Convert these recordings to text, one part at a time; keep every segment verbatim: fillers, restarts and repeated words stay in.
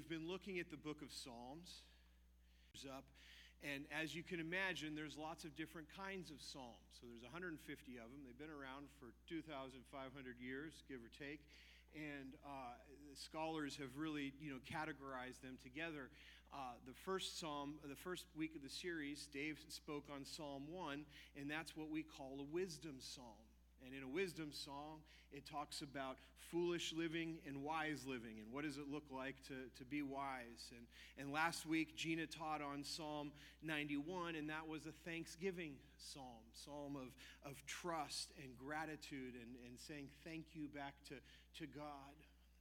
We've been looking at the book of Psalms. Up, and as you can imagine, there's lots of different kinds of psalms. So there's one hundred fifty of them. They've been around for two thousand five hundred years, give or take. And uh, scholars have really, you know, categorized them together. Uh, the first psalm, the first week of the series, Dave spoke on Psalm one, and that's what we call a wisdom psalm. And in a wisdom song, it talks about foolish living and wise living, and what does it look like to, to be wise. And, and last week, Gina taught on Psalm ninety-one, and that was a thanksgiving psalm, psalm of, of trust and gratitude and, and saying thank you back to, to God.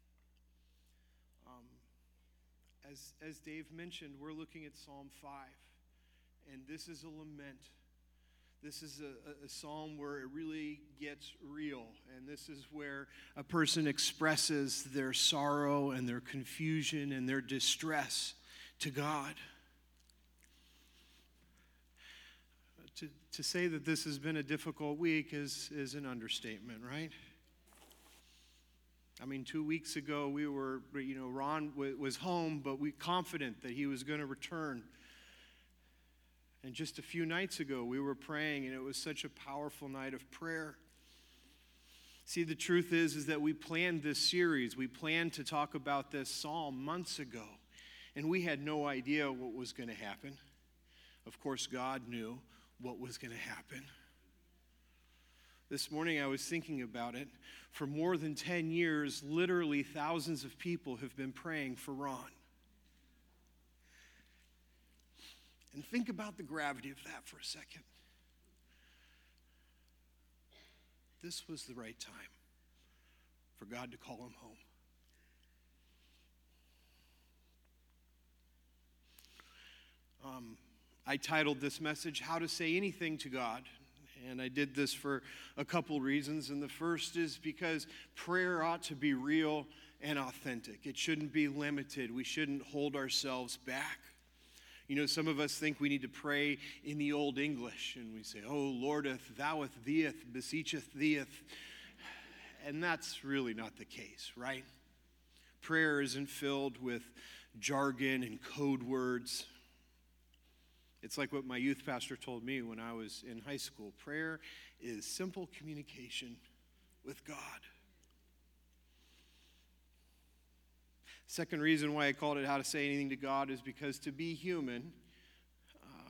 Um, as, as Dave mentioned, we're looking at Psalm five, and this is a lament. This is a, a psalm where it really gets real, and this is where a person expresses their sorrow and their confusion and their distress to God. To, to say that this has been a difficult week is, is an understatement, right? I mean, two weeks ago we were, you know, Ron w- was home, but we confident that he was going to return. And just a few nights ago, we were praying, and it was such a powerful night of prayer. See, the truth is, is that we planned this series. We planned to talk about this psalm months ago, and we had no idea what was going to happen. Of course, God knew what was going to happen. This morning, I was thinking about it. For more than ten years, literally thousands of people have been praying for Ron. And think about the gravity of that for a second. This was the right time for God to call him home. Um, I titled this message, How to Say Anything to God. And I did this for a couple reasons. And the first is because prayer ought to be real and authentic. It shouldn't be limited. We shouldn't hold ourselves back. You know, some of us think we need to pray in the Old English, and we say, oh, Lordeth, thoueth, theeth, beseecheth theeth. And that's really not the case, right? Prayer isn't filled with jargon and code words. It's like what my youth pastor told me when I was in high school. Prayer is simple communication with God. Second reason why I called it How to Say Anything to God is because to be human, uh,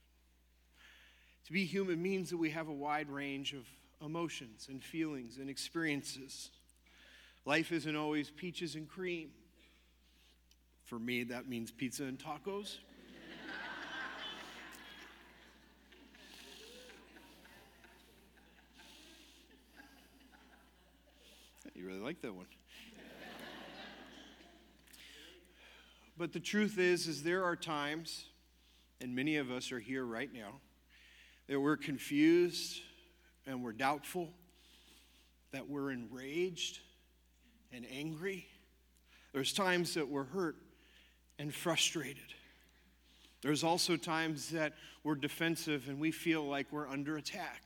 to be human means that we have a wide range of emotions and feelings and experiences. Life isn't always peaches and cream. For me, that means pizza and tacos. You really like that one. But the truth is, is there are times, and many of us are here right now, that we're confused and we're doubtful, that we're enraged and angry. There's times that we're hurt and frustrated. There's also times that we're defensive and we feel like we're under attack.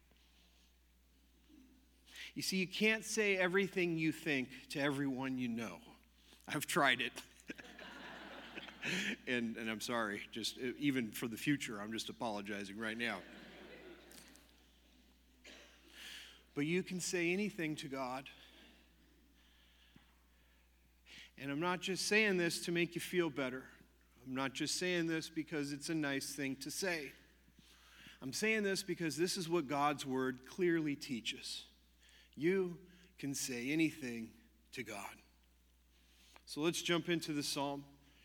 You see, you can't say everything you think to everyone you know. I've tried it. and, and I'm sorry, just even for the future, I'm just apologizing right now. But you can say anything to God. And I'm not just saying this to make you feel better. I'm not just saying this because it's a nice thing to say. I'm saying this because this is what God's word clearly teaches. You can say anything to God. So let's jump into the psalm.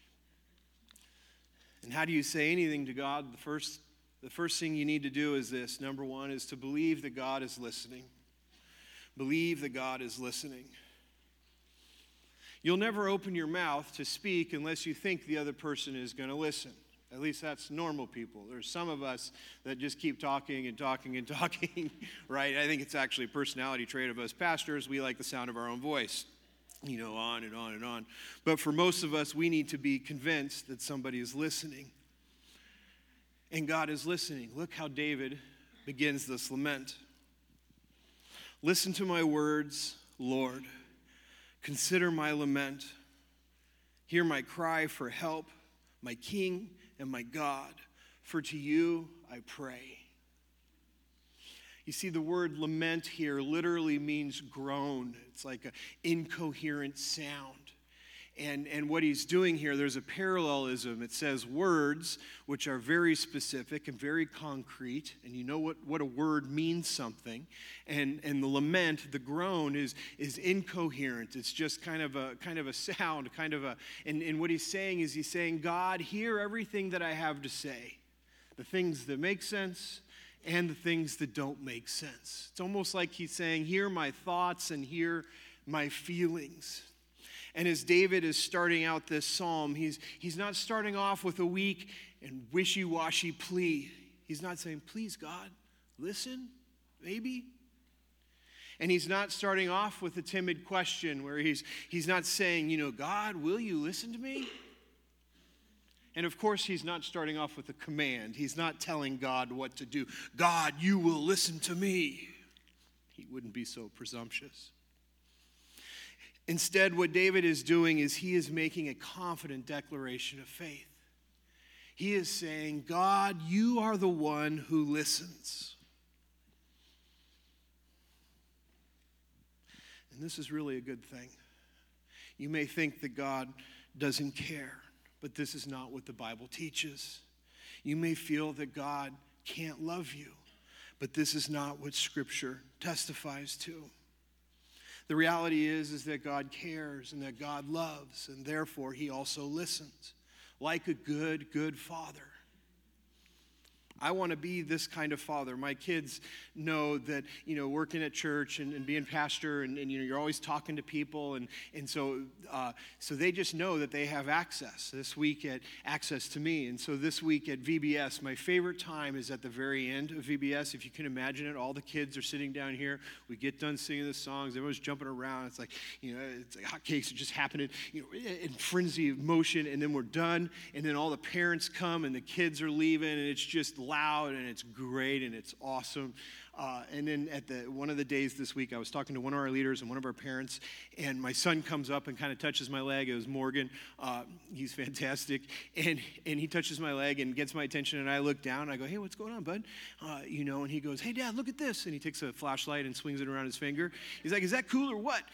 And how do you say anything to God? The first, the first thing you need to do is this. Number one is to believe that God is listening. Believe that God is listening. You'll never open your mouth to speak unless you think the other person is going to listen. At least that's normal people. There's some of us that just keep talking and talking and talking, right? I think it's actually a personality trait of us pastors. We like the sound of our own voice, you know, on and on and on. But for most of us, we need to be convinced that somebody is listening. And God is listening. Look how David begins this lament. Listen to my words, Lord. Consider my lament. Hear my cry for help, my King and my God, for to you I pray. You see, the word lament here literally means groan. It's like an incoherent sound. And, and what he's doing here, there's a parallelism. It says words, which are very specific and very concrete, and you know what, what a word means something. And, and the lament, the groan, is, is incoherent. It's just kind of a kind of a sound, kind of a, and, and what he's saying is he's saying, God, hear everything that I have to say. The things that make sense and the things that don't make sense. It's almost like he's saying, hear my thoughts and hear my feelings. And as David is starting out this psalm, he's, he's not starting off with a weak and wishy-washy plea. He's not saying, please, God, listen, maybe. And he's not starting off with a timid question where he's, he's not saying, you know, God, will you listen to me? And of course, he's not starting off with a command. He's not telling God what to do. God, you will listen to me. He wouldn't be so presumptuous. Instead, what David is doing is he is making a confident declaration of faith. He is saying, God, you are the one who listens. And this is really a good thing. You may think that God doesn't care, but this is not what the Bible teaches. You may feel that God can't love you, but this is not what Scripture testifies to. The reality is, is that God cares and that God loves, and therefore he also listens, like a good, good father. I want to be this kind of father. My kids know that, you know, working at church and, and being pastor and, and, you know, you're always talking to people. And, and so uh, so they just know that they have access. This week at access to me. And so this week at V B S, my favorite time is at the very end of V B S. If you can imagine it, all the kids are sitting down here. We get done singing the songs. Everyone's jumping around. It's like, you know, it's like hotcakes are just happening, you know, in frenzy of motion. And then we're done. And then all the parents come and the kids are leaving. And it's just loud and it's great and it's awesome. Uh, and then at the one of the days this week, I was talking to one of our leaders and one of our parents, and my son comes up and kind of touches my leg. It was Morgan. Uh, he's fantastic. And and he touches my leg and gets my attention, and I look down and I go, hey, what's going on, bud? Uh, you know, and he goes, hey, Dad, look at this. And he takes a flashlight and swings it around his finger. He's like, is that cool or what?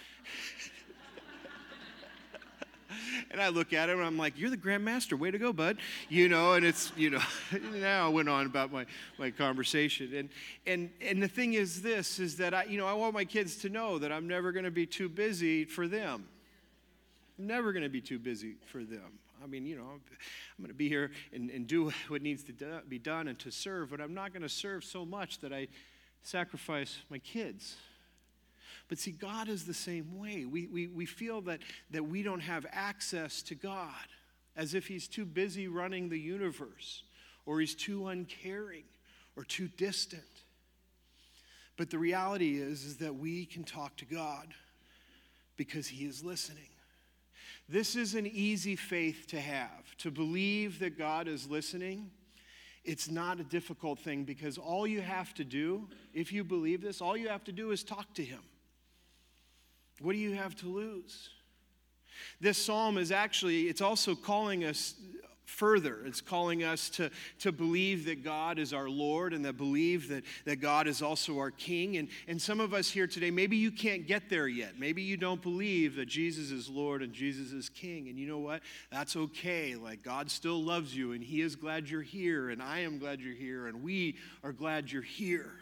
And I look at him and I'm like, you're the Grand Master. Way to go, bud. You know, and it's, you know, now I went on about my, my conversation. And and and the thing is this, is that I, you know, I want my kids to know that I'm never going to be too busy for them. I'm never going to be too busy for them. I mean, you know, I'm going to be here and, and do what needs to do, be done and to serve, but I'm not going to serve so much that I sacrifice my kids. But see, God is the same way. We, we, we feel that, that we don't have access to God, as if he's too busy running the universe, or he's too uncaring, or too distant. But the reality is, is that we can talk to God because he is listening. This is an easy faith to have, to believe that God is listening. It's not a difficult thing, because all you have to do, if you believe this, all you have to do is talk to him. What do you have to lose? This psalm is actually, it's also calling us further. It's calling us to, to believe that God is our Lord, and that believe that, that God is also our King. And, and some of us here today, maybe you can't get there yet. Maybe you don't believe that Jesus is Lord and Jesus is King. And you know what? That's okay. Like, God still loves you, and he is glad you're here, and I am glad you're here, and we are glad you're here.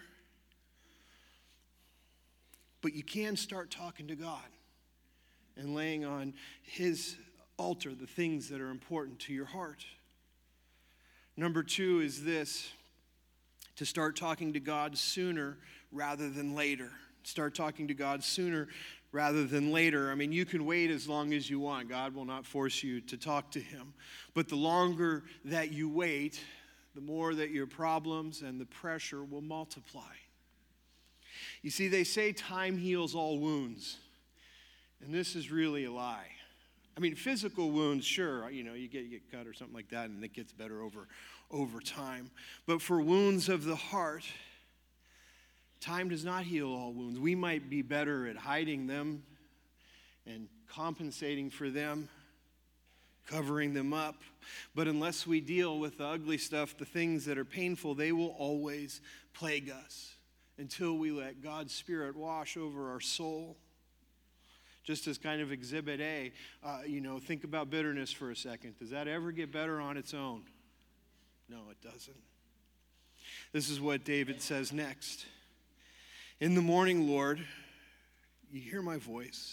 But you can start talking to God and laying on his altar the things that are important to your heart. Number two is this: to start talking to God sooner rather than later. Start talking to God sooner rather than later. I mean, you can wait as long as you want. God will not force you to talk to him. But the longer that you wait, the more that your problems and the pressure will multiply. You see, they say time heals all wounds, and this is really a lie. I mean, physical wounds, sure, you know, you get, you get cut or something like that, and it gets better over, over time. But for wounds of the heart, time does not heal all wounds. We might be better at hiding them and compensating for them, covering them up. But unless we deal with the ugly stuff, the things that are painful, they will always plague us until we let God's Spirit wash over our soul. Just as kind of exhibit A, uh, you know, think about bitterness for a second. Does that ever get better on its own? No, it doesn't. This is what David says next. In the morning, Lord, you hear my voice.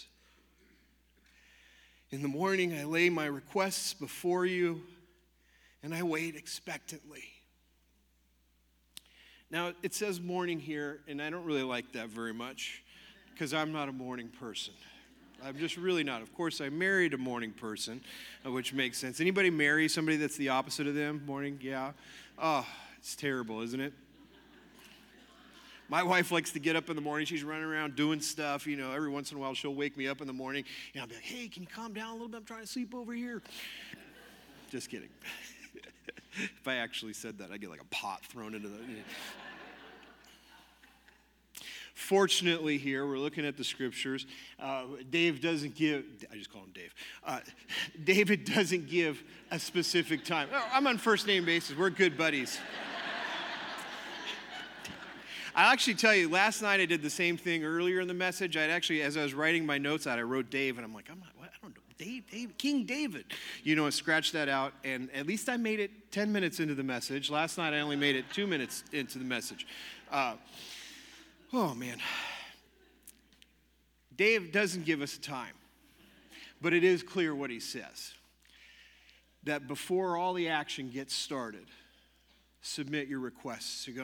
In the morning, I lay my requests before you, and I wait expectantly. Now, it says morning here, and I don't really like that very much because I'm not a morning person. I'm just really not. Of course, I married a morning person, which makes sense. Anybody marry somebody that's the opposite of them? Morning? Yeah. Oh, it's terrible, isn't it? My wife likes to get up in the morning. She's running around doing stuff. You know, every once in a while she'll wake me up in the morning. And I'll be like, hey, can you calm down a little bit? I'm trying to sleep over here. Just kidding. If I actually said that, I'd get like a pot thrown into the... You know. Fortunately here, we're looking at the scriptures. Uh, Dave doesn't give, I just call him Dave. Uh, David doesn't give a specific time. Oh, I'm on first name basis. We're good buddies. I'll actually tell you, last night I did the same thing earlier in the message. I'd actually, as I was writing my notes out, I wrote Dave, and I'm like, I'm not, what? I don't know, Dave, Dave, King David. You know, I scratched that out, and at least I made it ten minutes into the message. Last night I only made it two minutes into the message. Uh, oh, man. Dave doesn't give us a time, but it is clear what he says. That before all the action gets started, submit your requests to God.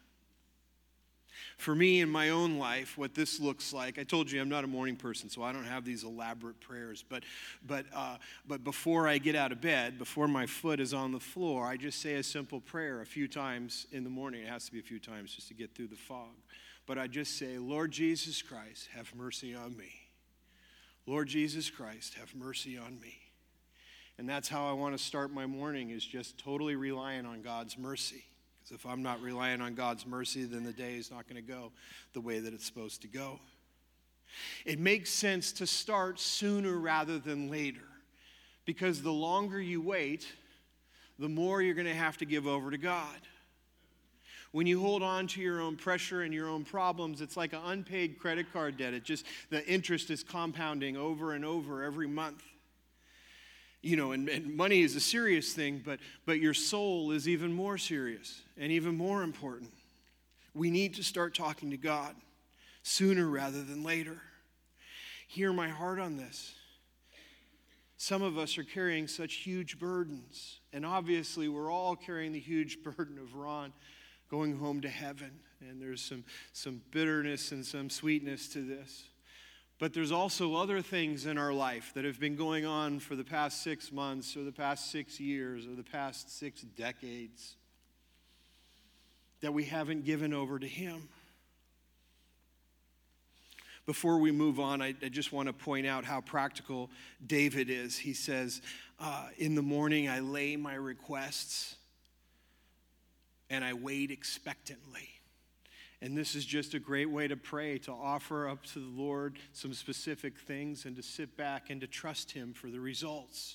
For me in my own life, what this looks like, I told you I'm not a morning person, so I don't have these elaborate prayers. But, but, uh, but before I get out of bed, before my foot is on the floor, I just say a simple prayer a few times in the morning. It has to be a few times just to get through the fog. But I just say, Lord Jesus Christ, have mercy on me. Lord Jesus Christ, have mercy on me. And that's how I want to start my morning, is just totally relying on God's mercy. Because if I'm not relying on God's mercy, then the day is not going to go the way that it's supposed to go. It makes sense to start sooner rather than later. Because the longer you wait, the more you're going to have to give over to God. When you hold on to your own pressure and your own problems, it's like an unpaid credit card debt. It just, the interest is compounding over and over every month. You know, and, and money is a serious thing, but, but your soul is even more serious and even more important. We need to start talking to God sooner rather than later. Hear my heart on this. Some of us are carrying such huge burdens, and obviously we're all carrying the huge burden of Ron going home to heaven, and there's some, some bitterness and some sweetness to this. But there's also other things in our life that have been going on for the past six months or the past six years or the past six decades that we haven't given over to Him. Before we move on, I, I just want to point out how practical David is. He says, uh, in the morning I lay my requests and I wait expectantly. And this is just a great way to pray, to offer up to the Lord some specific things and to sit back and to trust Him for the results.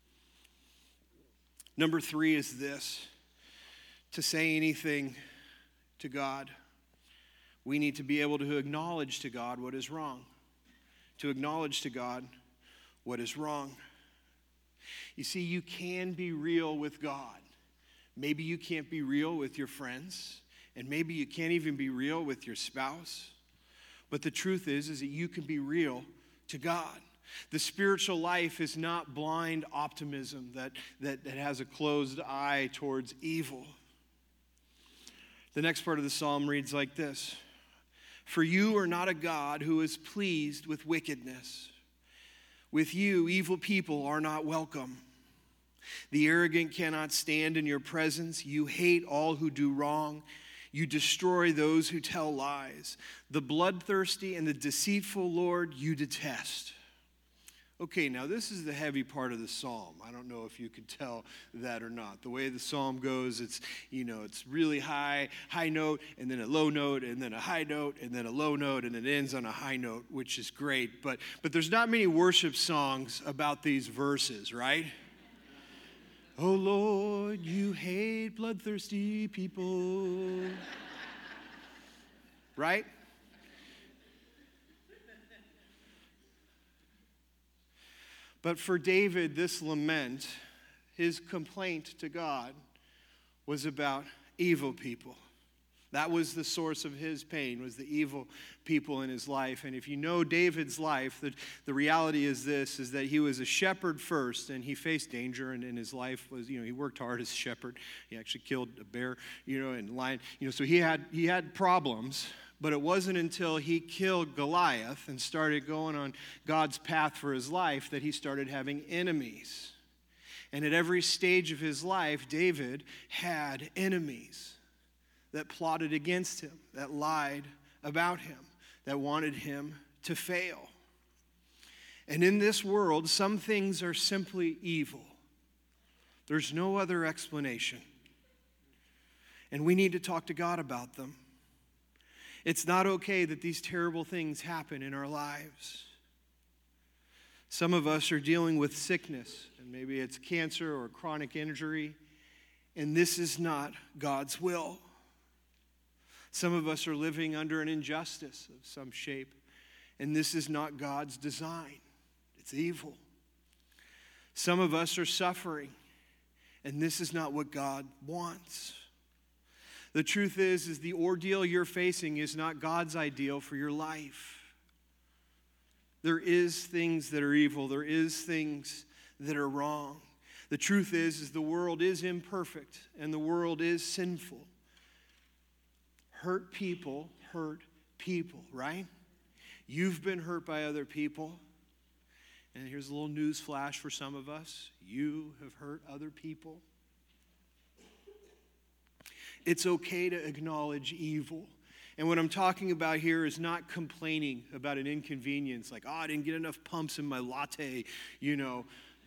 Number three is this: to say anything to God, we need to be able to acknowledge to God what is wrong. To acknowledge to God what is wrong. You see, you can be real with God. Maybe you can't be real with your friends. And maybe you can't even be real with your spouse. But the truth is, is that you can be real to God. The spiritual life is not blind optimism that, that, that has a closed eye towards evil. The next part of the psalm reads like this: For you are not a God who is pleased with wickedness. With you, evil people are not welcome. The arrogant cannot stand in your presence. You hate all who do wrong. You destroy those who tell lies. The bloodthirsty and the deceitful, Lord, you detest. Okay, now this is the heavy part of the psalm. I don't know if you could tell that or not. The way the psalm goes, it's, you know, it's really high, high note, and then a low note, and then a high note, and then a low note, and it ends on a high note, which is great. But, but there's not many worship songs about these verses, right? Oh Lord, you hate bloodthirsty people. Right? But for David, this lament, his complaint to God, was about evil people. That was the source of his pain, was the evil people in his life. And if you know David's life, the, the reality is this, is that he was a shepherd first, and he faced danger, and in his life was, you know, he worked hard as a shepherd. He actually killed a bear, you know, and lion, you know, so he had he had problems. But it wasn't until he killed Goliath and started going on God's path for his life that he started having enemies. And at every stage of his life, David had enemies that plotted against him, that lied about him, that wanted him to fail. And in this world, some things are simply evil. There's no other explanation. And we need to talk to God about them. It's not okay that these terrible things happen in our lives. Some of us are dealing with sickness, and maybe it's cancer or chronic injury, and this is not God's will. Some of us are living under an injustice of some shape, and this is not God's design. It's evil. Some of us are suffering, and this is not what God wants. The truth is, is the ordeal you're facing is not God's ideal for your life. There is things that are evil. There is things that are wrong. The truth is, is the world is imperfect, and the world is sinful. Hurt people hurt people, right? You've been hurt by other people. And here's a little news flash for some of us. You have hurt other people. It's okay to acknowledge evil. And what I'm talking about here is not complaining about an inconvenience, like, oh, I didn't get enough pumps in my latte, you know.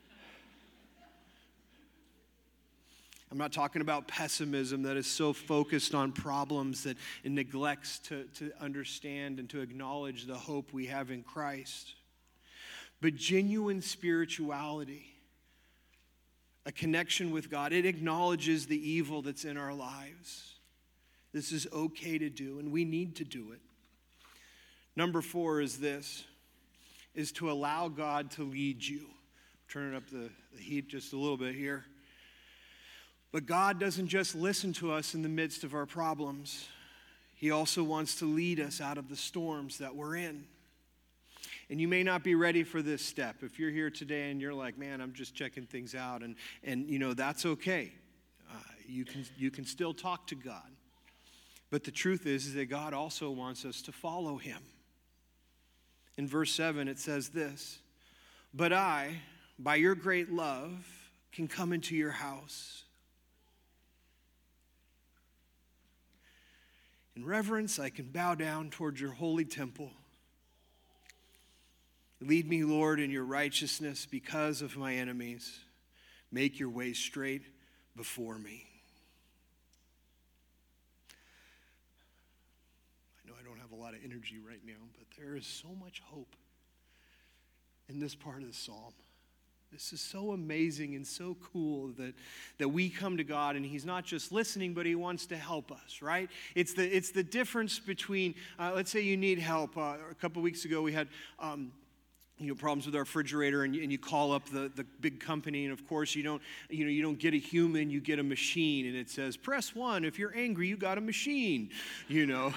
I'm not talking about pessimism that is so focused on problems that it neglects to, to understand and to acknowledge the hope we have in Christ. But genuine spirituality, a connection with God, it acknowledges the evil that's in our lives. This is okay to do, and we need to do it. Number four is this, is to allow God to lead you. Turning up the, the heat just a little bit here. But God doesn't just listen to us in the midst of our problems. He also wants to lead us out of the storms that we're in. And you may not be ready for this step. If you're here today and you're like, man, I'm just checking things out, and, and you know, that's okay. Uh, you can, you can still talk to God. But the truth is, is that God also wants us to follow him. In verse seven, it says this, but I, by your great love, can come into your house. In reverence, I can bow down towards your holy temple. Lead me, Lord, in your righteousness because of my enemies. Make your way straight before me. I know I don't have a lot of energy right now, but there is so much hope in this part of the psalm. This is so amazing and so cool that, that we come to God and he's not just listening, but he wants to help us, right? It's the, it's the difference between, uh, let's say you need help. Uh, a couple weeks ago we had um, you know, problems with our refrigerator, and you, and you call up the, the big company, and of course you don't, you know, you don't get a human, you get a machine, and it says, press one if you're angry, you got a machine, you know.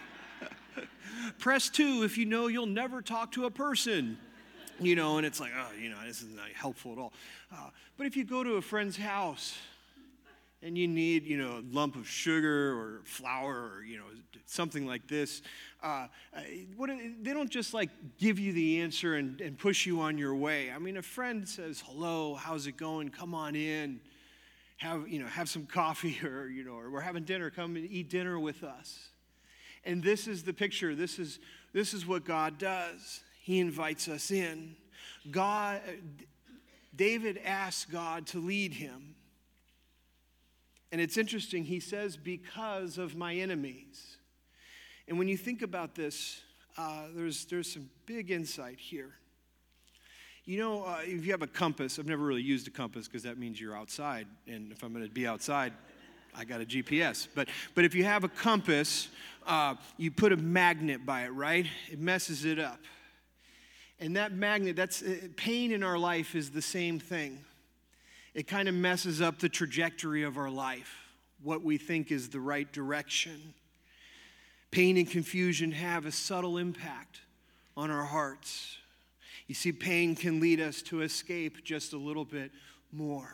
Press two if you know you'll never talk to a person. You know, and it's like, oh, you know, this is not helpful at all. Uh, but if you go to a friend's house and you need, you know, a lump of sugar or flour or, you know, something like this, uh, what, they don't just like give you the answer and, and push you on your way. I mean, a friend says, hello, how's it going? Come on in. Have, you know, have some coffee, or, you know, or we're having dinner. Come and eat dinner with us. And this is the picture. This is, this is what God does. He invites us in. God, David asks God to lead him. And it's interesting, he says, because of my enemies. And when you think about this, uh, there's, there's some big insight here. You know, uh, if you have a compass, I've never really used a compass because that means you're outside. And if I'm going to be outside, I got a G P S. But but if you have a compass, uh, you put a magnet by it, right? It messes it up. And that magnet, that's uh, pain in our life is the same thing. It kind of messes up the trajectory of our life, what we think is the right direction. Pain and confusion have a subtle impact on our hearts. You see, pain can lead us to escape just a little bit more.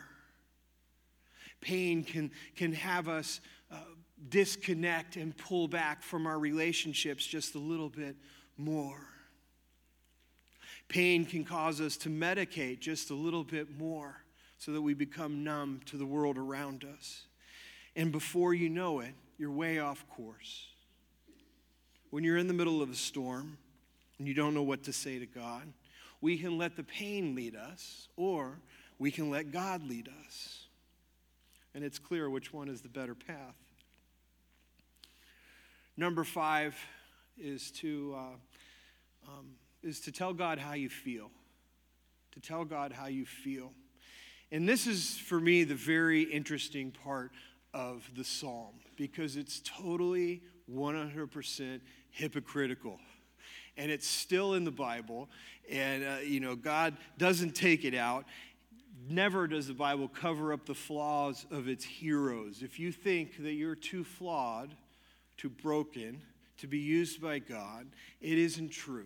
Pain can, can have us uh, disconnect and pull back from our relationships just a little bit more. Pain can cause us to medicate just a little bit more so that we become numb to the world around us. And before you know it, you're way off course. When you're in the middle of a storm and you don't know what to say to God, we can let the pain lead us, or we can let God lead us. And it's clear which one is the better path. Number five is to uh, um, is to tell God how you feel. To tell God how you feel. And this is, for me, the very interesting part of the psalm, because it's totally one hundred percent hypocritical. And it's still in the Bible, and uh, you know, God doesn't take it out. Never does the Bible cover up the flaws of its heroes. If you think that you're too flawed, too broken to be used by God, it isn't true.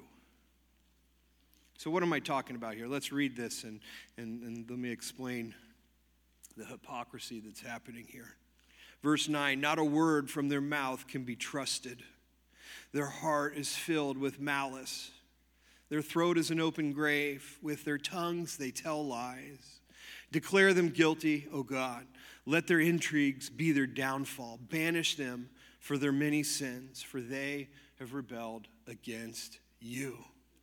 So what am I talking about here? Let's read this and, and, and let me explain the hypocrisy that's happening here. Verse nine, not a word from their mouth can be trusted. Their heart is filled with malice. Their throat is an open grave. With their tongues they tell lies. Declare them guilty, O God. Let their intrigues be their downfall. Banish them for their many sins, for they have rebelled against you.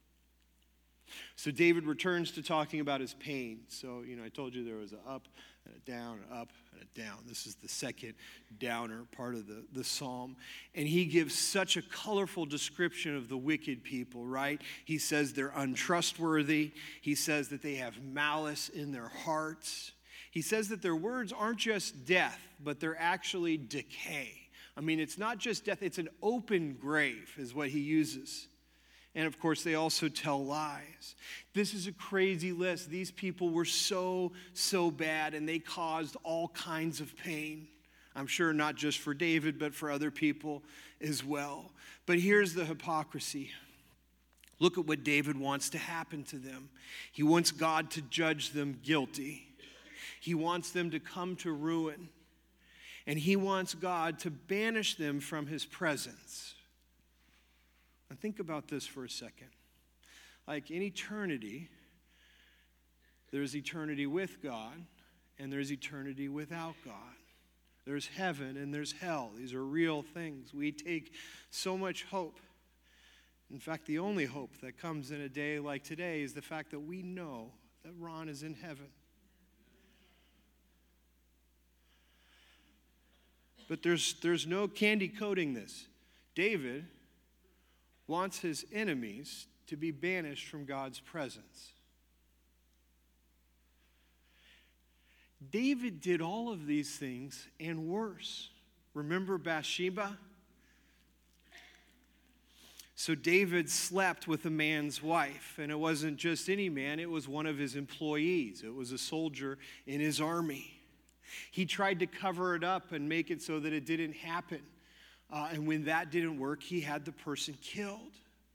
So David returns to talking about his pain. So, you know, I told you there was an up and a down, an up and a down. This is the second downer part of the, the psalm. And he gives such a colorful description of the wicked people, right? He says they're untrustworthy. He says that they have malice in their hearts. He says that their words aren't just death, but they're actually decay. I mean, it's not just death, it's an open grave is what he uses. And of course, they also tell lies. This is a crazy list. These people were so, so bad, and they caused all kinds of pain. I'm sure not just for David, but for other people as well. But here's the hypocrisy. Look at what David wants to happen to them. He wants God to judge them guilty. He wants them to come to ruin. And he wants God to banish them from his presence. And think about this for a second. Like in eternity, there's eternity with God, and there's eternity without God. There's heaven and there's hell. These are real things. We take so much hope. In fact, the only hope that comes in a day like today is the fact that we know that Ron is in heaven. But there's, there's no candy coating this. David wants his enemies to be banished from God's presence. David did all of these things and worse. Remember Bathsheba? So David slept with a man's wife, and it wasn't just any man, it was one of his employees. It was a soldier in his army. He tried to cover it up and make it so that it didn't happen. Uh, and when that didn't work, he had the person killed.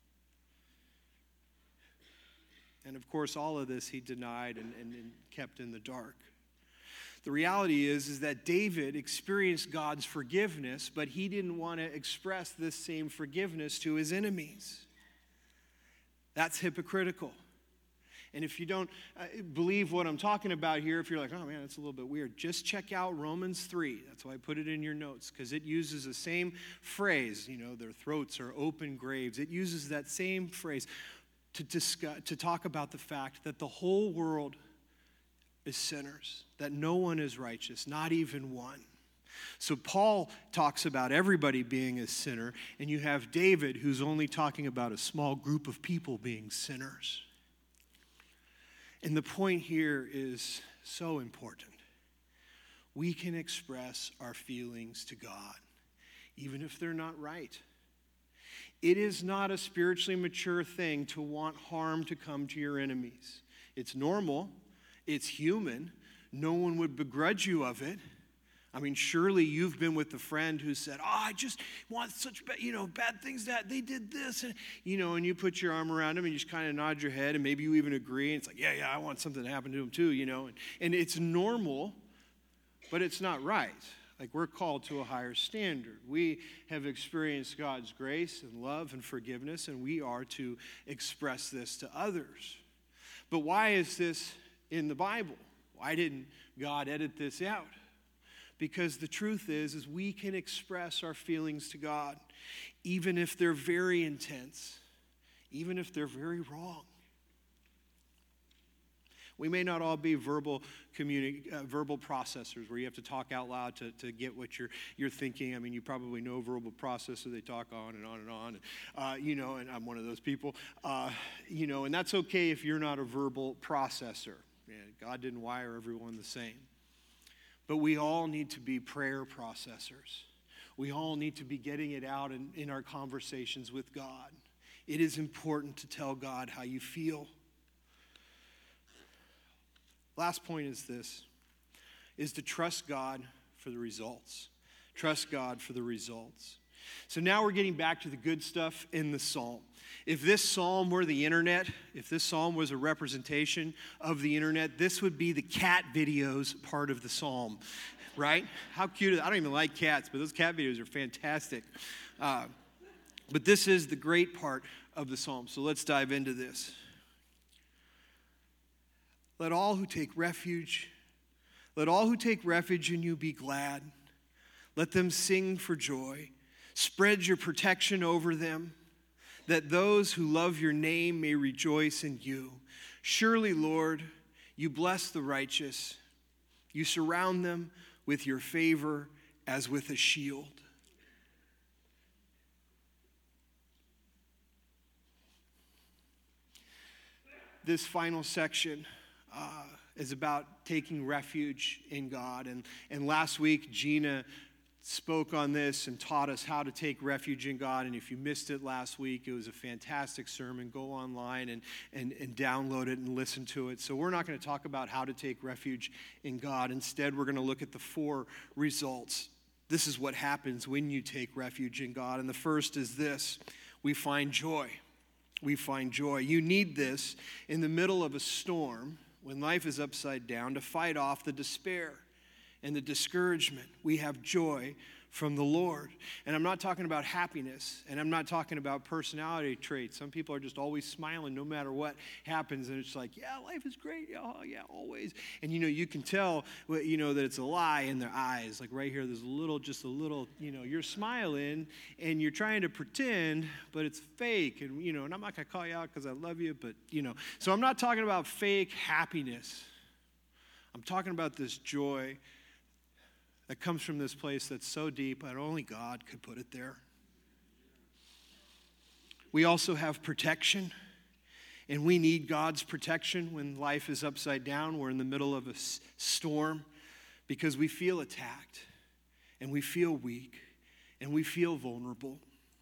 And of course, all of this he denied and, and, and kept in the dark. The reality is, is that David experienced God's forgiveness, but he didn't want to express this same forgiveness to his enemies. That's hypocritical. And if you don't uh, believe what I'm talking about here, if you're like, oh man, that's a little bit weird, just check out Romans three. That's why I put it in your notes, because it uses the same phrase, you know, their throats are open graves. It uses that same phrase to discuss, to talk about the fact that the whole world is sinners, that no one is righteous, not even one. So Paul talks about everybody being a sinner, and you have David who's only talking about a small group of people being sinners. And the point here is so important. We can express our feelings to God, even if they're not right. It is not a spiritually mature thing to want harm to come to your enemies. It's normal. It's human. No one would begrudge you of it. I mean, surely you've been with a friend who said, oh, I just want such bad, you know, bad things that they did this. And, you know, and you put your arm around them and you just kind of nod your head and maybe you even agree. And it's like, yeah, yeah, I want something to happen to them too, you know. And, and it's normal, but it's not right. Like, we're called to a higher standard. We have experienced God's grace and love and forgiveness, and we are to express this to others. But why is this in the Bible? Why didn't God edit this out? Because the truth is, is we can express our feelings to God, even if they're very intense, even if they're very wrong. We may not all be verbal communi- uh, verbal processors where you have to talk out loud to, to get what you're you're thinking. I mean, you probably know verbal processor. They talk on and on and on. And, uh, you know, and I'm one of those people. Uh, you know, and that's okay if you're not a verbal processor. Man, God didn't wire everyone the same. But we all need to be prayer processors. We all need to be getting it out in, in our conversations with God. It is important to tell God how you feel. Last point is this, is to trust God for the results. Trust God for the results. So now we're getting back to the good stuff in the psalm. If this psalm were the internet, if this psalm was a representation of the internet, this would be the cat videos part of the psalm, right? How cute is it? I don't even like cats, but those cat videos are fantastic. Uh, but this is the great part of the psalm. So let's dive into this. Let all who take refuge, let all who take refuge in you be glad. Let them sing for joy. Spread your protection over them, that those who love your name may rejoice in you. Surely, Lord, you bless the righteous. You surround them with your favor as with a shield. This final section uh, is about taking refuge in God. And, and last week, Gina spoke on this and taught us how to take refuge in God. And if you missed it last week, it was a fantastic sermon. Go online and, and, and download it and listen to it. So we're not going to talk about how to take refuge in God. Instead, we're going to look at the four results. This is what happens when you take refuge in God. And the first is this: we find joy. We find joy. You need this in the middle of a storm when life is upside down to fight off the despair and the discouragement. We have joy from the Lord. And I'm not talking about happiness, and I'm not talking about personality traits. Some people are just always smiling no matter what happens, and it's like, yeah, life is great. Yeah, yeah, always. And, you know, you can tell, you know, that it's a lie in their eyes. Like right here, there's a little, just a little, you know, you're smiling, and you're trying to pretend, but it's fake. And, you know, and I'm not going to call you out because I love you, but, you know. So I'm not talking about fake happiness. I'm talking about this joy that comes from this place that's so deep that only God could put it there. We also have protection, and we need God's protection when life is upside down. We're in the middle of a s- storm because we feel attacked, and we feel weak, and we feel vulnerable.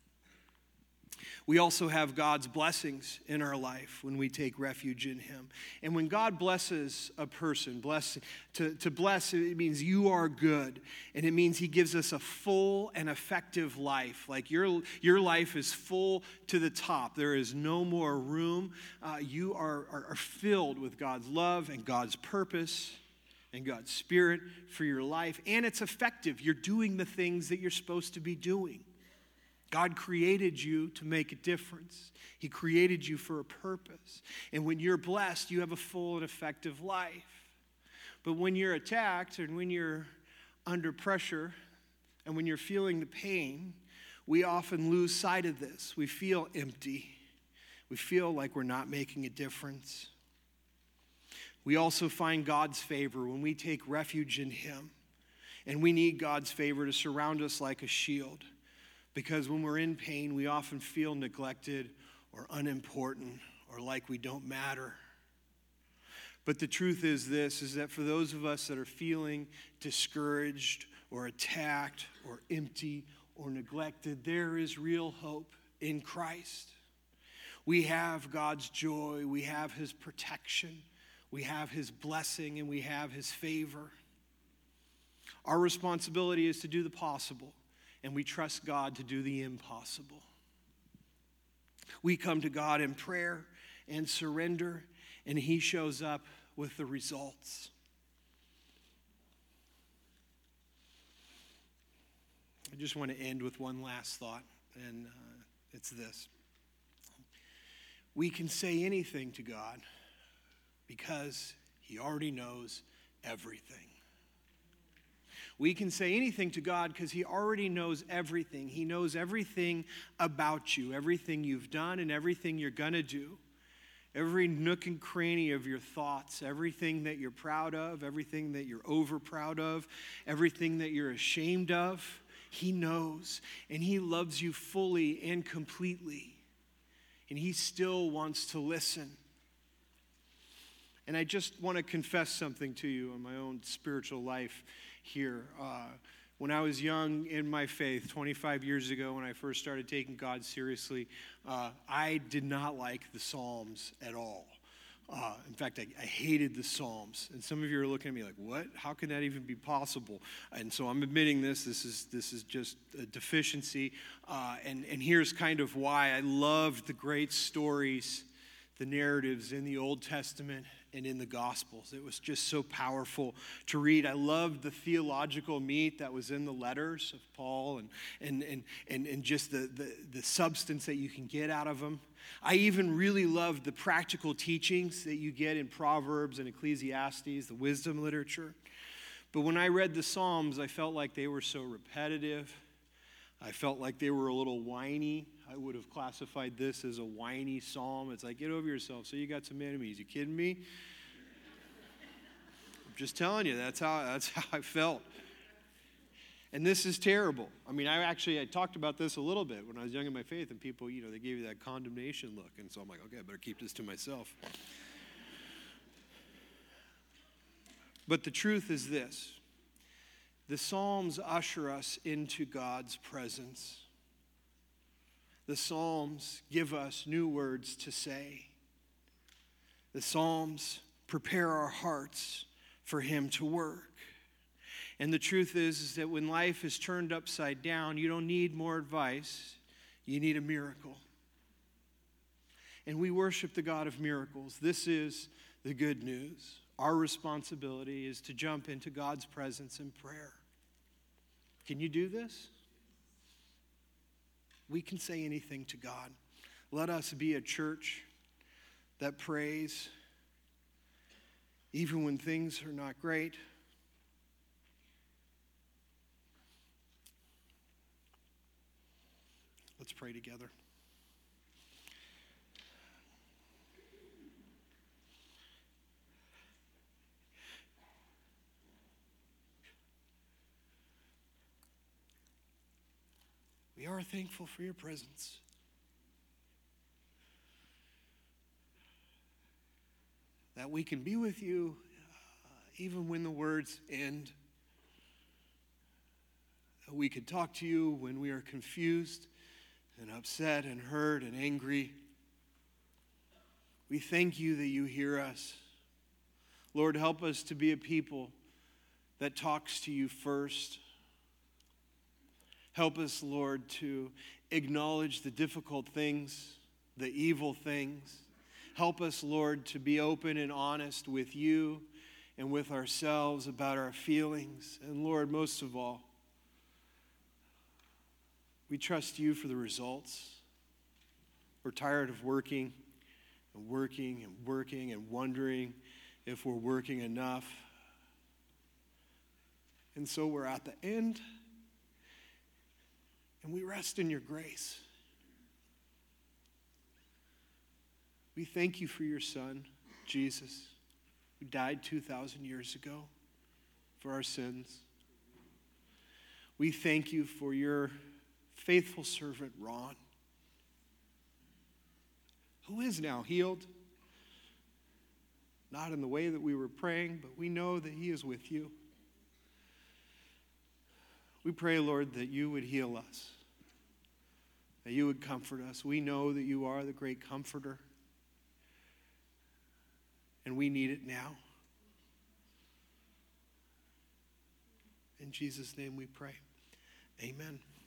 We also have God's blessings in our life when we take refuge in him. And when God blesses a person, bless, to, to bless, it means you are good. And it means he gives us a full and effective life. Like your, your life is full to the top. There is no more room. Uh, you are, are, are filled with God's love and God's purpose and God's spirit for your life. And it's effective. You're doing the things that you're supposed to be doing. God created you to make a difference. He created you for a purpose. And when you're blessed, you have a full and effective life. But when you're attacked and when you're under pressure and when you're feeling the pain, we often lose sight of this. We feel empty. We feel like we're not making a difference. We also find God's favor when we take refuge in him. And we need God's favor to surround us like a shield. Because when we're in pain, we often feel neglected or unimportant or like we don't matter. But the truth is this, is that for those of us that are feeling discouraged or attacked or empty or neglected, there is real hope in Christ. We have God's joy, we have his protection, we have his blessing, and we have his favor. Our responsibility is to do the possible, and we trust God to do the impossible. We come to God in prayer and surrender, and he shows up with the results. I just want to end with one last thought, and uh, it's this. We can say anything to God because he already knows everything. We can say anything to God because he already knows everything. He knows everything about you, everything you've done and everything you're going to do. Every nook and cranny of your thoughts, everything that you're proud of, everything that you're over proud of, everything that you're ashamed of, he knows. And he loves you fully and completely. And he still wants to listen. And I just want to confess something to you in my own spiritual life here. Uh, when I was young in my faith, twenty-five years ago, when I first started taking God seriously, uh, I did not like the Psalms at all. Uh, in fact, I, I hated the Psalms. And some of you are looking at me like, what? How can that even be possible? And so I'm admitting this. This is this is just a deficiency. Uh, and, and here's kind of why. I loved the great stories, the narratives in the Old Testament and in the Gospels. It was just so powerful to read. I loved the theological meat that was in the letters of Paul and and and and, and just the, the, the substance that you can get out of them. I even really loved the practical teachings that you get in Proverbs and Ecclesiastes, the wisdom literature. But when I read the Psalms, I felt like they were so repetitive. I felt like they were a little whiny. I would have classified this as a whiny psalm. It's like, get over yourself. So you got some enemies. You kidding me? I'm just telling you, that's how that's how I felt. And this is terrible. I mean, I actually, I talked about this a little bit when I was young in my faith, and people, you know, they gave you that condemnation look. And so I'm like, okay, I better keep this to myself. But the truth is this. The Psalms usher us into God's presence. The Psalms give us new words to say. The Psalms prepare our hearts for him to work. And the truth is, is that when life is turned upside down, you don't need more advice. You need a miracle. And we worship the God of miracles. This is the good news. Our responsibility is to jump into God's presence in prayer. Can you do this? We can say anything to God. Let us be a church that prays even when things are not great. Let's pray together. We are thankful for your presence. That we can be with you uh, even when the words end. That we can talk to you when we are confused and upset and hurt and angry. We thank you that you hear us. Lord, help us to be a people that talks to you first. Help us, Lord, to acknowledge the difficult things, the evil things. Help us, Lord, to be open and honest with you and with ourselves about our feelings. And Lord, most of all, we trust you for the results. We're tired of working and working and working and wondering if we're working enough. And so we're at the end. And we rest in your grace. We thank you for your Son, Jesus, who died two thousand years ago for our sins. We thank you for your faithful servant, Ron, who is now healed, not in the way that we were praying, but we know that he is with you. We pray, Lord, that you would heal us, that you would comfort us. We know that you are the great comforter, and we need it now. In Jesus' name we pray. Amen.